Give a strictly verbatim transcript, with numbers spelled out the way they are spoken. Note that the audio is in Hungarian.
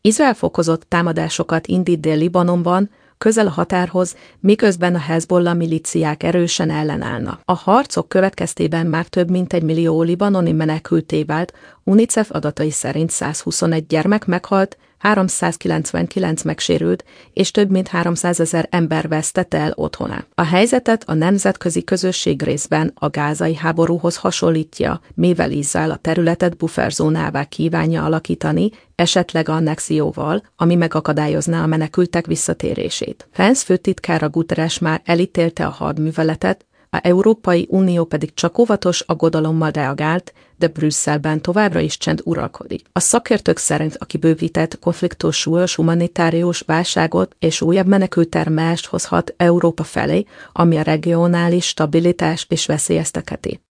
Izrael fokozott támadásokat indít Dél-Libanonban, közel a határhoz, miközben a Hezbollah milíciák erősen ellenállnak. A harcok következtében már több mint egy millió libanoni menekültté vált, UNICEF adatai szerint százhuszonegy gyermek meghalt, háromszázkilencvenkilenc megsérült, és több mint háromszázezer ember vesztette el otthonát. A helyzetet a nemzetközi közösség részben a gázai háborúhoz hasonlítja, mivel Izrael a területet bufferzónává kívánja alakítani, esetleg annexióval, ami megakadályozná a menekültek visszatérését. Pence főtitkára Guterres már elítélte a hadműveletet, a Európai Unió pedig csak óvatos aggodalommal reagált, de Brüsszelben továbbra is csend uralkodik. A szakértők szerint a kibővített konfliktus súlyos humanitárius válságot és újabb menekülttermelést hozhat Európa felé, ami a regionális stabilitást is veszélyeztetheti.